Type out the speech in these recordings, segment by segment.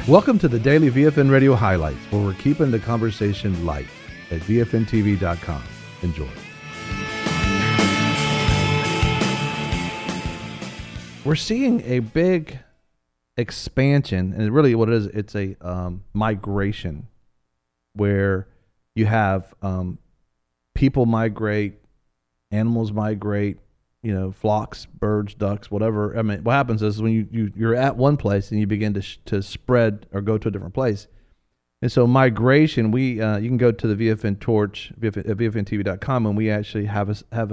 Welcome to the Daily VFN Radio Highlights, where we're keeping the conversation light at VFNTV.com. Enjoy. We're seeing a big expansion, and really what it is, it's a migration where you have people migrate, animals migrate, flocks, birds, ducks, whatever. I mean, what happens is when you're at one place and you begin to spread or go to a different place. And so migration, you can go to the VFN Torch, VFNTV.com, and we actually have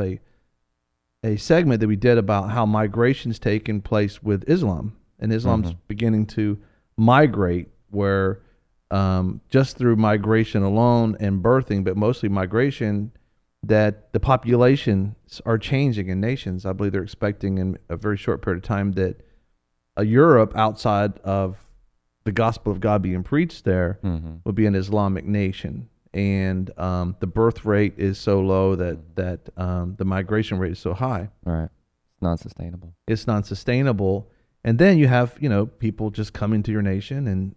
a segment that we did about how migration's taking place with Islam. And Islam's beginning to migrate where just through migration alone and birthing, but mostly migration, that the populations are changing in nations. I believe they're expecting in a very short period of time that Europe, outside of the gospel of God being preached there, will be an Islamic nation. And the birth rate is so low that the migration rate is so high. Right. It's non-sustainable. It's non-sustainable. And then you have, people just coming to your nation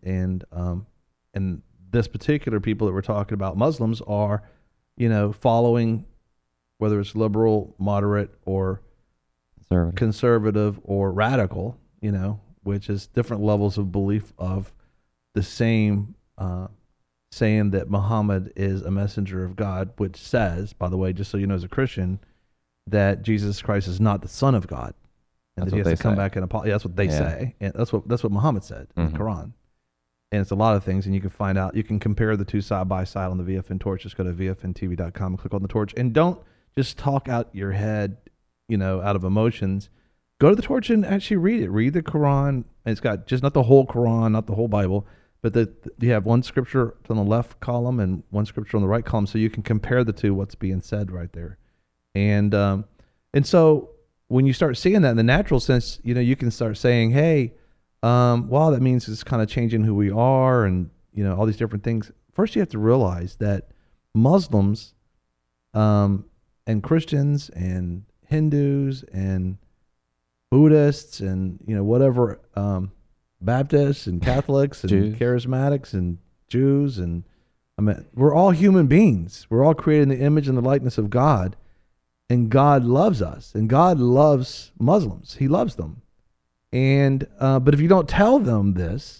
and this particular people that we're talking about, Muslims, are following, whether it's liberal, moderate, or conservative or radical, which is different levels of belief of the same saying that Muhammad is a messenger of God, which says, by the way, just so you know as a Christian, that Jesus Christ is not the Son of God. And that's that he has to come back and apologize. Yeah, that's what they say. And that's what Muhammad said in the Quran. And it's a lot of things, and you can find out. You can compare the two side by side on the VFN Torch. Just go to VFNTV.com and click on the torch. And don't just talk out your head, out of emotions. Go to the torch and actually read it. Read the Quran. And it's got just not the whole Quran, not the whole Bible, but you have one scripture on the left column and one scripture on the right column, so you can compare the two, what's being said right there. And so when you start seeing that in the natural sense, you can start saying, hey, well, that means it's kind of changing who we are and, all these different things. First, you have to realize that Muslims and Christians and Hindus and Buddhists and, whatever, Baptists and Catholics and Jews. Charismatics and Jews, and we're all human beings. We're all created in the image and the likeness of God, and God loves us, and God loves Muslims. He loves them. And but if you don't tell them this,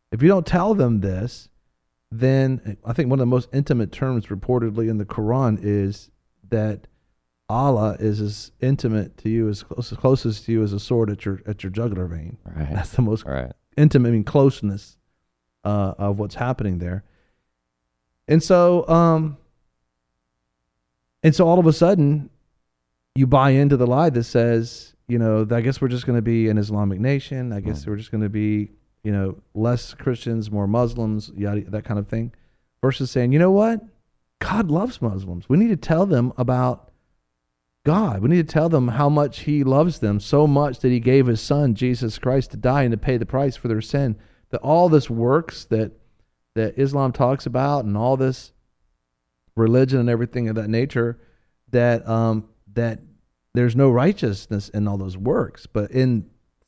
then I think one of the most intimate terms reportedly in the Quran is that Allah is as intimate to you, as closest to you as a sword at your jugular vein. Right. That's the most intimate, closeness of what's happening there. And so all of a sudden, you buy into the lie that says, I guess we're just going to be an Islamic nation. I guess we're just going to be, less Christians, more Muslims, yada, that kind of thing. Versus saying, you know what? God loves Muslims. We need to tell them about God. We need to tell them how much he loves them, so much that he gave his son, Jesus Christ, to die and to pay the price for their sin. That all this works that Islam talks about, and all this religion and everything of that nature, that there's no righteousness in all those works, but in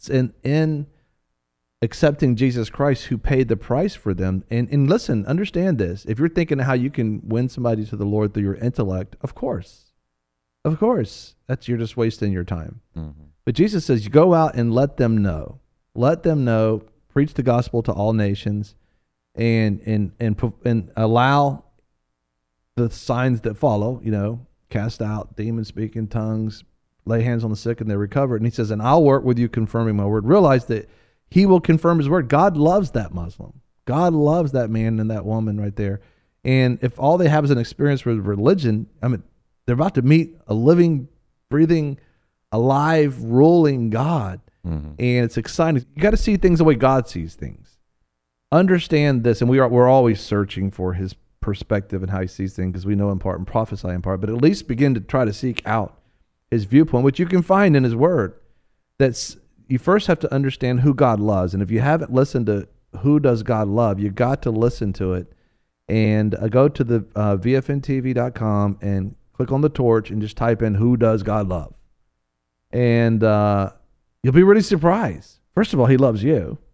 accepting Jesus Christ, who paid the price for them. And listen, understand this. If you're thinking how you can win somebody to the Lord through your intellect, of course, you're just wasting your time. But Jesus says, you go out and let them know, preach the gospel to all nations, and allow the signs that follow. Cast out demons, speak in tongues, lay hands on the sick and they recover. And he says, and I'll work with you confirming my word. Realize that he will confirm his word. God loves that Muslim. God loves that man and that woman right there. And if all they have is an experience with religion, they're about to meet a living, breathing, alive, ruling God. And it's exciting. You got to see things the way God sees things. Understand this. And we're always searching for his perspective and how he sees things, because we know in part and prophesy in part, but at least begin to try to seek out his viewpoint, which you can find in his word. That's, you first have to understand who God loves. And if you haven't listened to who does God love, you got to listen to it. And go to the VFNTV.com and click on the torch and just type in who does God love. And you'll be really surprised. First of all, he loves you.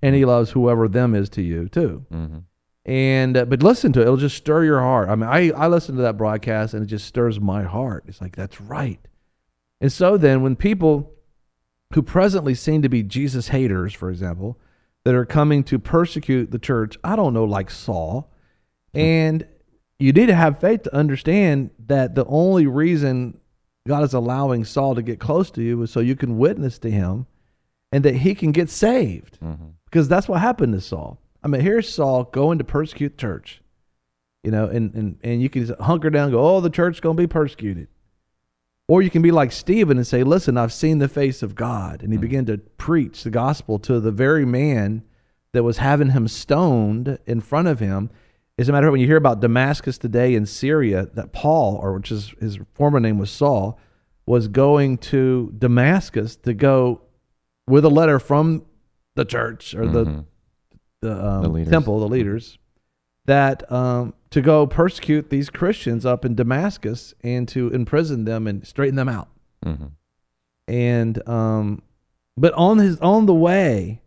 and he loves whoever them is to you too. Mm-hmm. And but listen to it; it'll just stir your heart. I mean, I listen to that broadcast, and it just stirs my heart. It's like, that's right. And so then, when people who presently seem to be Jesus haters, for example, that are coming to persecute the church, I don't know, like Saul, and you need to have faith to understand that the only reason God is allowing Saul to get close to you is so you can witness to him, and that he can get saved, because that's what happened to Saul. I mean, here's Saul going to persecute the church, and you can just hunker down and go, oh, the church is going to be persecuted. Or you can be like Stephen and say, listen, I've seen the face of God. And he began to preach the gospel to the very man that was having him stoned in front of him. As a matter of fact, when you hear about Damascus today in Syria, that Paul, or which is his former name was Saul, was going to Damascus to go with a letter from the church or the temple, the leaders, that to go persecute these Christians up in Damascus and to imprison them and straighten them out. And but on the way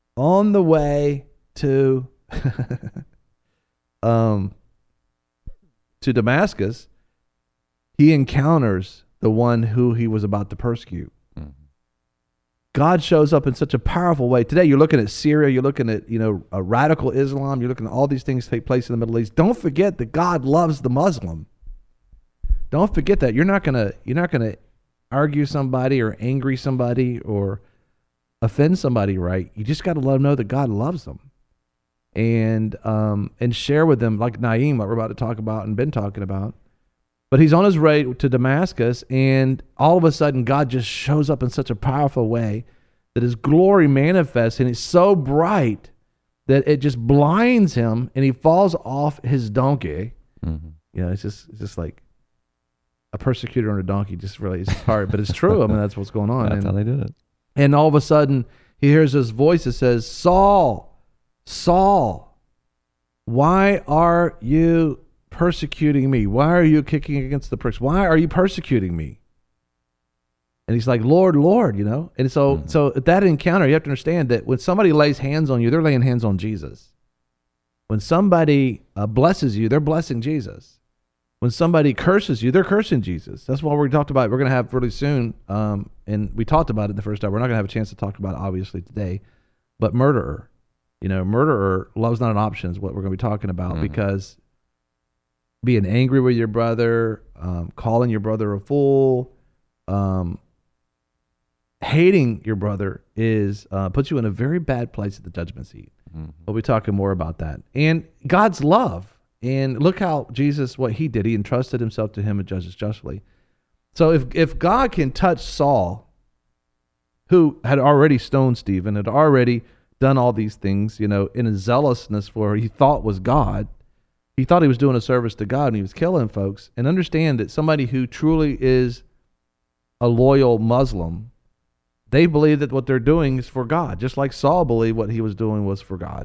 to to Damascus, he encounters the one who he was about to persecute. God shows up in such a powerful way. Today, you're looking at Syria, you're looking at, a radical Islam, you're looking at all these things take place in the Middle East. Don't forget that God loves the Muslim. Don't forget that. You're not gonna argue somebody or angry somebody or offend somebody, right? You just got to let them know that God loves them, and share with them, like Naeem, what we're about to talk about and been talking about. But he's on his way to Damascus, and all of a sudden, God just shows up in such a powerful way that his glory manifests, and it's so bright that it just blinds him, and he falls off his donkey. It's just like a persecutor on a donkey. Just really, it's hard, but it's true. I mean, that's what's going on. That's how they did it. And all of a sudden, he hears this voice that says, Saul, Saul, why are you persecuting me? Why are you kicking against the pricks? Why are you persecuting me? And he's like, Lord, Lord, And so at that encounter, you have to understand that when somebody lays hands on you, they're laying hands on Jesus. When somebody blesses you, they're blessing Jesus. When somebody curses you, they're cursing Jesus. That's what we talked about. We're going to have really soon, and we talked about it in the first hour. We're not going to have a chance to talk about it, obviously, today. But murderer, murderer, love's not an option is what we're going to be talking about, because being angry with your brother, calling your brother a fool, hating your brother is puts you in a very bad place at the judgment seat. We'll be talking more about that. And God's love. And look how Jesus, what he did. He entrusted himself to him and judges justly. So if God can touch Saul, who had already stoned Stephen, had already done all these things, in his zealousness for what he thought was God, he thought he was doing a service to God, and he was killing folks. And understand that somebody who truly is a loyal Muslim, they believe that what they're doing is for God, just like Saul believed what he was doing was for God.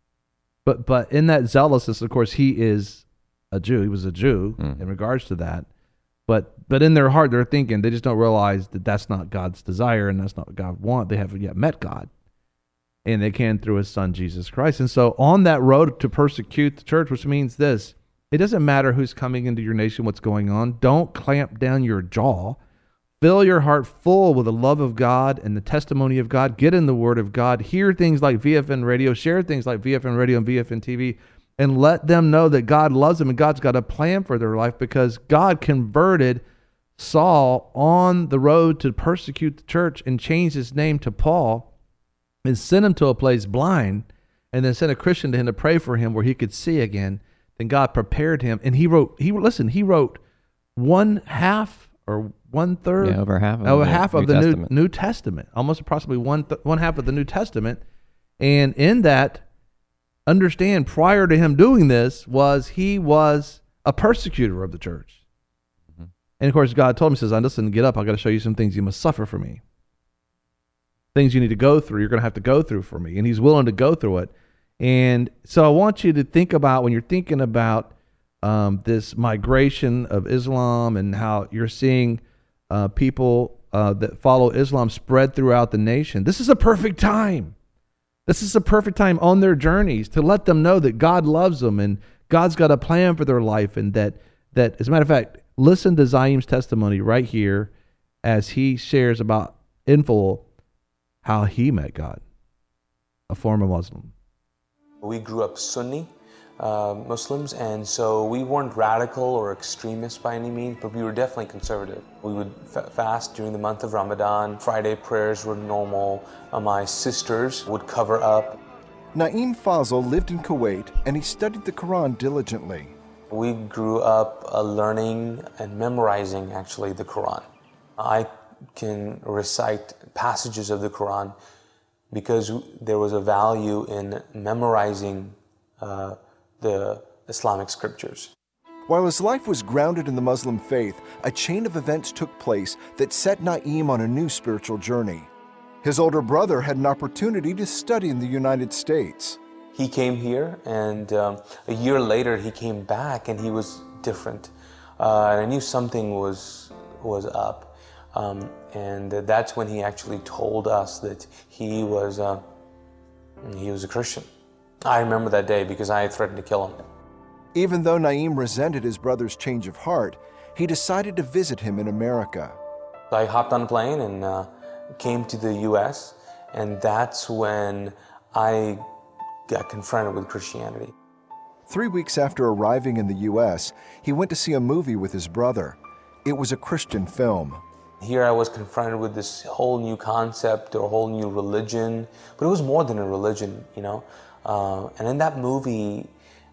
But in that zealousness, of course, he is a Jew. He was a Jew in regards to that. But in their heart, they're thinking, they just don't realize that that's not God's desire and that's not what God wants. They haven't yet met God. And they can through his son, Jesus Christ. And so on that road to persecute the church, which means this, it doesn't matter who's coming into your nation, what's going on. Don't clamp down your jaw. Fill your heart full with the love of God and the testimony of God. Get in the Word of God. Hear things like VFN Radio. Share things like VFN Radio and VFN TV. And let them know that God loves them and God's got a plan for their life, because God converted Saul on the road to persecute the church and changed his name to Paul and sent him to a place blind, and then sent a Christian to him to pray for him where he could see again. Then God prepared him. And he wrote one half or one third, over half of the New Testament, almost approximately one half of the New Testament. And in that, understand, prior to him doing this, he was a persecutor of the church. And of course, God told him, he says, listen, get up. I got to show you some things you must suffer for me. Things you need to go through. You're going to have to go through for me. And he's willing to go through it. And so I want you to think about, when you're thinking about this migration of Islam and how you're seeing people that follow Islam spread throughout the nation. This is a perfect time This is the perfect time on their journeys to let them know that God loves them and God's got a plan for their life, and that as a matter of fact, listen to Zaim's testimony right here as he shares about in full how he met God, a former Muslim. We grew up Sunni Muslims, and so we weren't radical or extremist by any means, but we were definitely conservative. We would fast during the month of Ramadan. Friday prayers were normal. My sisters would cover up. Naeem Fazal lived in Kuwait, and he studied the Quran diligently. We grew up learning and memorizing, actually, the Quran. I can recite passages of the Quran because there was a value in memorizing the Islamic scriptures. While his life was grounded in the Muslim faith, a chain of events took place that set Naeem on a new spiritual journey. His older brother had an opportunity to study in the United States. He came here, and a year later he came back, and he was different. And I knew something was up. And that's when he actually told us that he was a Christian. I remember that day because I threatened to kill him. Even though Naeem resented his brother's change of heart, he decided to visit him in America. I hopped on a plane and came to the U.S., and that's when I got confronted with Christianity. 3 weeks after arriving in the U.S., he went to see a movie with his brother. It was a Christian film. Here I was confronted with this whole new concept or a whole new religion, but it was more than a religion, you know. And in that movie,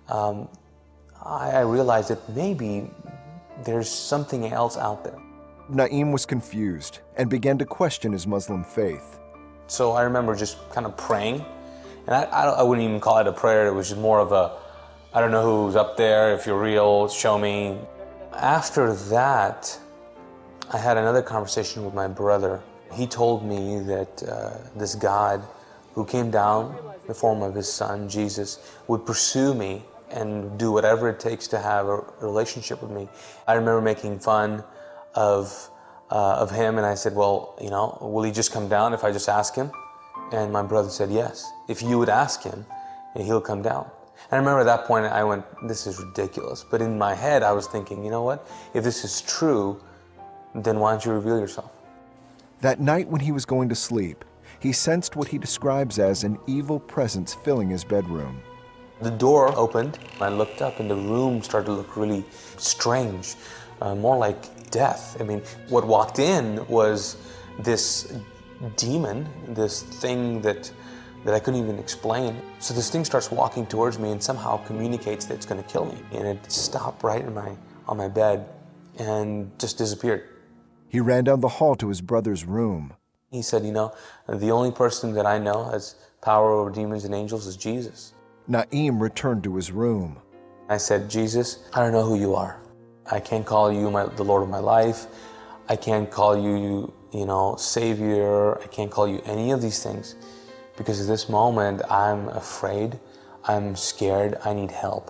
I realized that maybe there's something else out there. Naeem was confused and began to question his Muslim faith. So I remember just kind of praying, and I wouldn't even call it a prayer. It was just more of a, I don't know who's up there, if you're real, show me. After that, I had another conversation with my brother. He told me that this God who came down in the form of his son, Jesus, would pursue me and do whatever it takes to have a relationship with me. I remember making fun of him, and I said, well, you know, will he just come down if I just ask him? And my brother said, yes. If you would ask him, he'll come down. And I remember at that point I went, this is ridiculous. But in my head I was thinking, you know what? If this is true, then why don't you reveal yourself? That night when he was going to sleep, he sensed what he describes as an evil presence filling his bedroom. The door opened. I looked up and the room started to look really strange, more like death. I mean, what walked in was this demon, this thing that I couldn't even explain. So this thing starts walking towards me and somehow communicates that it's going to kill me. And it stopped right on my bed and just disappeared. He ran down the hall to his brother's room. He said, you know, the only person that I know has power over demons and angels is Jesus. Naeem returned to his room. I said, Jesus, I don't know who you are. I can't call you the Lord of my life. I can't call you, you know, Savior. I can't call you any of these things because at this moment I'm afraid, I'm scared, I need help.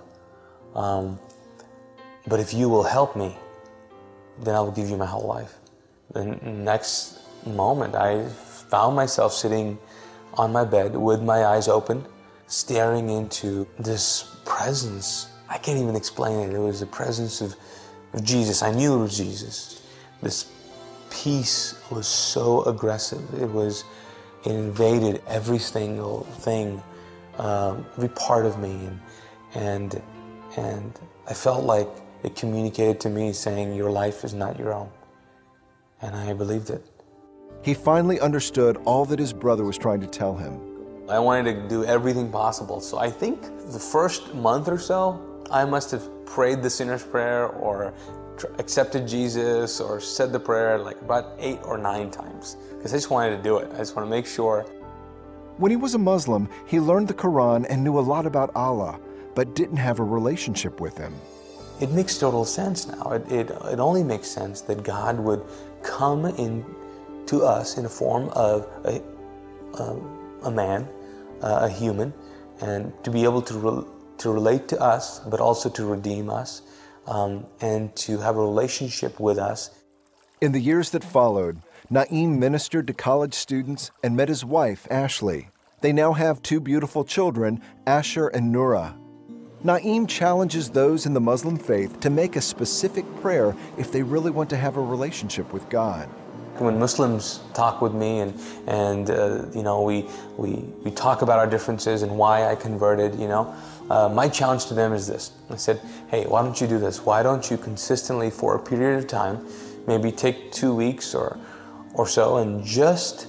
But if you will help me, then I will give you my whole life. The next moment, I found myself sitting on my bed with my eyes open, staring into this presence. I can't even explain it. It was the presence of Jesus. I knew it was Jesus. This peace was so aggressive. It invaded every single thing, every part of me, and I felt like it communicated to me saying, your life is not your own. And I believed it. He finally understood all that his brother was trying to tell him. I wanted to do everything possible. So I think the first month or so, I must have prayed the sinner's prayer or accepted Jesus or said the prayer like about 8 or 9 times. Because I just wanted to do it. I just want to make sure. When he was a Muslim, he learned the Quran and knew a lot about Allah, but didn't have a relationship with him. It makes total sense now. It only makes sense that God would come in to us in the form of a man, a human, and to be able to relate to us, but also to redeem us, and to have a relationship with us. In the years that followed, Naeem ministered to college students and met his wife, Ashley. They now have 2 beautiful children, Asher and Nura. Naim challenges those in the Muslim faith to make a specific prayer if they really want to have a relationship with God. When Muslims talk with me and we talk about our differences and why I converted, my challenge to them is this. I said, hey, why don't you do this? Why don't you consistently for a period of time, maybe take 2 weeks or so, and just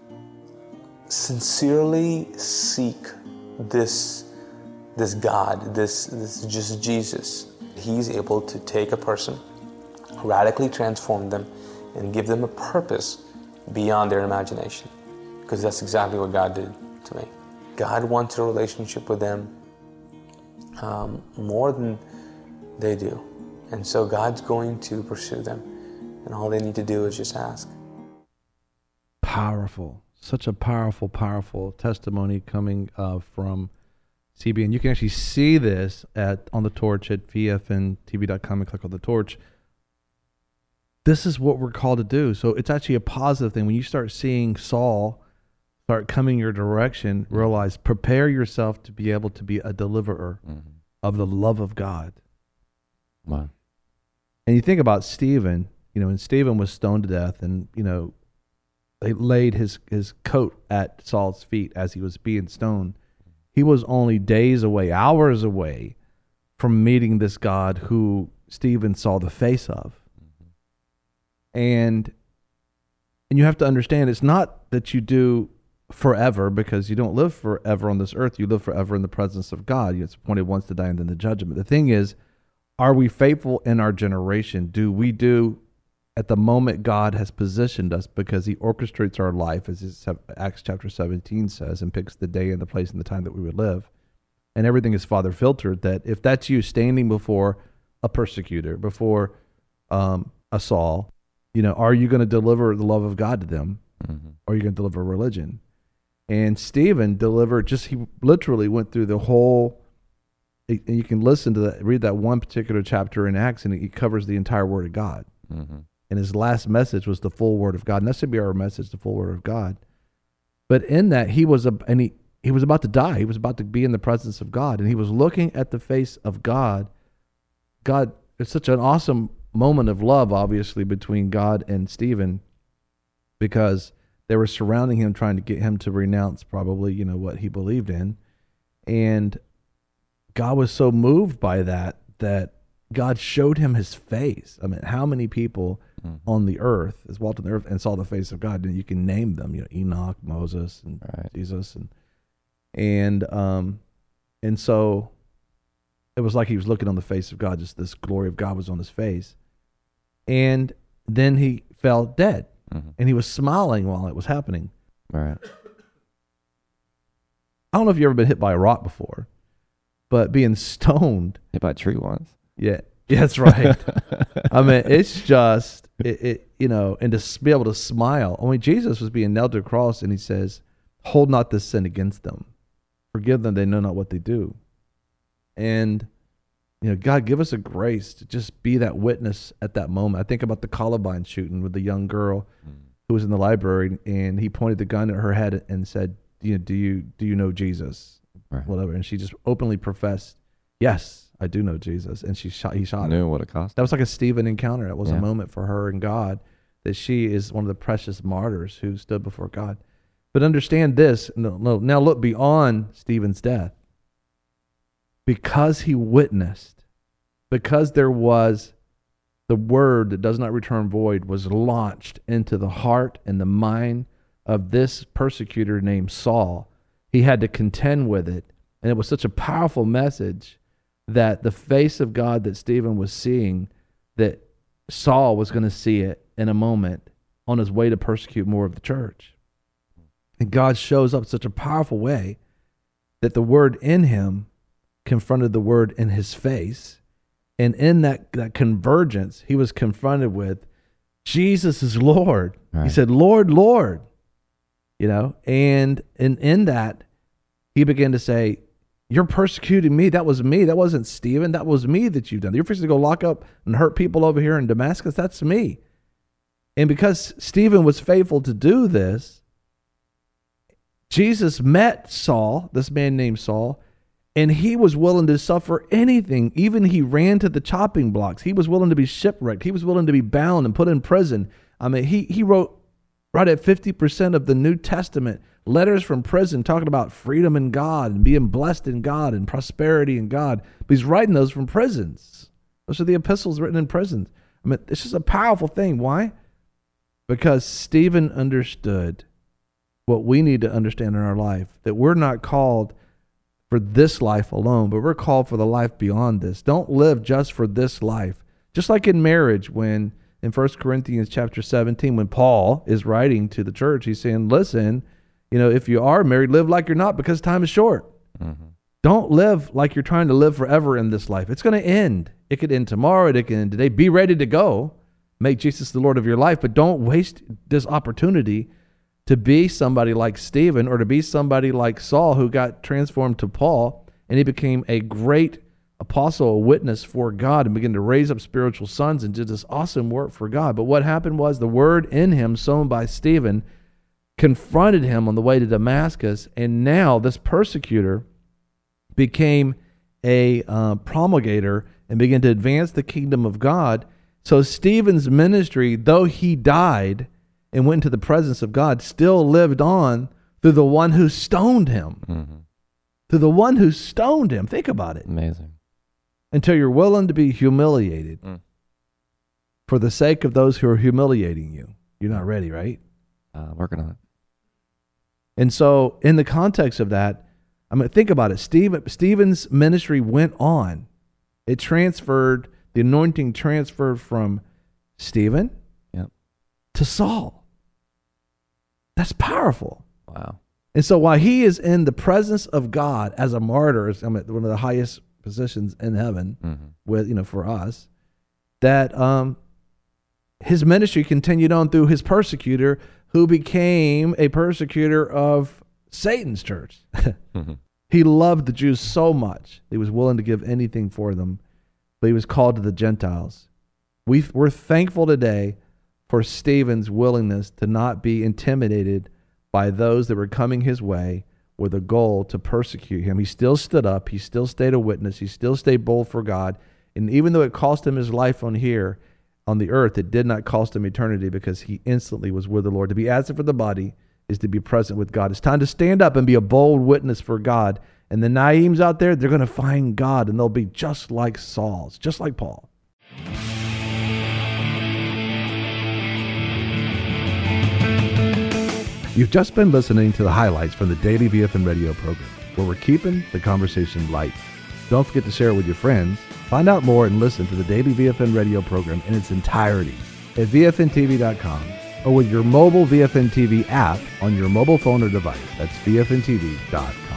sincerely seek this God, this just Jesus. He's able to take a person, radically transform them, and give them a purpose beyond their imagination. Because that's exactly what God did to me. God wants a relationship with them more than they do. And so God's going to pursue them. And all they need to do is just ask. Powerful. Such a powerful, powerful testimony coming from CB. And you can actually see this on the Torch at vfntv.com and click on the Torch. This is what we're called to do. So it's actually a positive thing. When you start seeing Saul start coming your direction, realize, prepare yourself to be able to be a deliverer of the love of God. Wow. And you think about Stephen, and Stephen was stoned to death, and, they laid his coat at Saul's feet as he was being stoned. He was only days away, hours away from meeting this God who Stephen saw the face of. And you have to understand, it's not that you do forever, because you don't live forever on this earth. You live forever in the presence of God. It's appointed once to die and then the judgment. The thing is, are we faithful in our generation? Do we do at the moment God has positioned us, because he orchestrates our life, as Acts chapter 17 says, and picks the day and the place and the time that we would live. And everything is Father filtered, that if that's you standing before a persecutor, before a Saul, are you going to deliver the love of God to them? Or are you going to deliver religion? And Stephen delivered, he literally went through the whole, and you can listen to that, read that one particular chapter in Acts, and he covers the entire Word of God. And his last message was the full Word of God. And that should be our message, the full Word of God. But in that, he was about to die. He was about to be in the presence of God. And he was looking at the face of God. God, it's such an awesome moment of love, obviously, between God and Stephen, because they were surrounding him, trying to get him to renounce probably, what he believed in. And God was so moved by that God showed him his face. I mean, how many people on the earth, has walked on the earth and saw the face of God? And you can name them, Enoch, Moses, and Jesus. And so it was like he was looking on the face of God, just this glory of God was on his face. And then he fell dead, and he was smiling while it was happening. Right. I don't know if you've ever been hit by a rock before, but being stoned. Hit by a tree once. Yeah, that's right. I mean, it's just, and to be able to smile. I mean, Jesus was being nailed to a cross, and he says, hold not this sin against them. Forgive them, they know not what they do. And, God, give us a grace to just be that witness at that moment. I think about the Columbine shooting with the young girl who was in the library, and he pointed the gun at her head and said, do you know Jesus? Right. Whatever. And she just openly professed, yes, I do know Jesus. And he shot Knew her. what it cost. That was like a Stephen encounter. It was a moment for her and God, that she is one of the precious martyrs who stood before God. But understand this. Now look beyond Stephen's death. Because he witnessed, because there was the word that does not return void was launched into the heart and the mind of this persecutor named Saul. He had to contend with it. And it was such a powerful message that the face of God that Stephen was seeing, that Saul was going to see it in a moment on his way to persecute more of the church. And God shows up in such a powerful way that the word in him confronted the word in his face. And in that convergence, he was confronted with, Jesus is Lord. Right. He said, Lord, Lord. And in that, he began to say, you're persecuting me. That was me. That wasn't Stephen. That was me that you've done. You're fixing to go lock up and hurt people over here in Damascus. That's me. And because Stephen was faithful to do this, Jesus met Saul, this man named Saul, and he was willing to suffer anything. Even he ran to the chopping blocks. He was willing to be shipwrecked. He was willing to be bound and put in prison. I mean, he wrote right at 50% of the New Testament, letters from prison talking about freedom in God and being blessed in God and prosperity in God. But he's writing those from prisons. Those are the epistles written in prisons. I mean, it's just a powerful thing. Why? Because Stephen understood what we need to understand in our life, that we're not called for this life alone, but we're called for the life beyond this. Don't live just for this life. Just like in marriage, when in 1 Corinthians chapter 17, when Paul is writing to the church, he's saying, listen, if you are married, live like you're not, because time is short. Mm-hmm. Don't live like you're trying to live forever in this life. It's going to end. It could end tomorrow. It could end today. Be ready to go. Make Jesus the Lord of your life, but don't waste this opportunity to be somebody like Stephen or to be somebody like Saul, who got transformed to Paul, and he became a great apostle, a witness for God, and began to raise up spiritual sons and did this awesome work for God. But what happened was the word in him, sown by Stephen, confronted him on the way to Damascus, and now this persecutor became a promulgator and began to advance the kingdom of God. So Stephen's ministry, though he died and went into the presence of God, still lived on through the one who stoned him. Mm-hmm. Through the one who stoned him. Think about it. Amazing. Until you're willing to be humiliated for the sake of those who are humiliating you. You're not ready, right? Working on it. And so in the context of that, think about it. Stephen's ministry went on. It transferred, the anointing transferred from Stephen to Saul. That's powerful. Wow. And so while he is in the presence of God as a martyr, one of the highest positions in heaven, with for us, that his ministry continued on through his persecutor, who became a persecutor of Satan's church. He loved the Jews so much he was willing to give anything for them, but he was called to the Gentiles. We're thankful today for Stephen's willingness to not be intimidated by those that were coming his way with a goal to persecute him. He still stood up. He still stayed a witness. He still stayed bold for God. And even though it cost him his life on the earth, it did not cost him eternity, because he instantly was with the Lord. To be absent from the body is to be present with God. It's time to stand up and be a bold witness for God. And the Naims out there, they're going to find God, and they'll be just like Saul's, just like Paul. You've just been listening to the highlights from the Daily VFN Radio program, where we're keeping the conversation light. Don't forget to share it with your friends. Find out more and listen to the Daily VFN Radio program in its entirety at VFNTV.com or with your mobile VFN TV app on your mobile phone or device. That's VFNTV.com.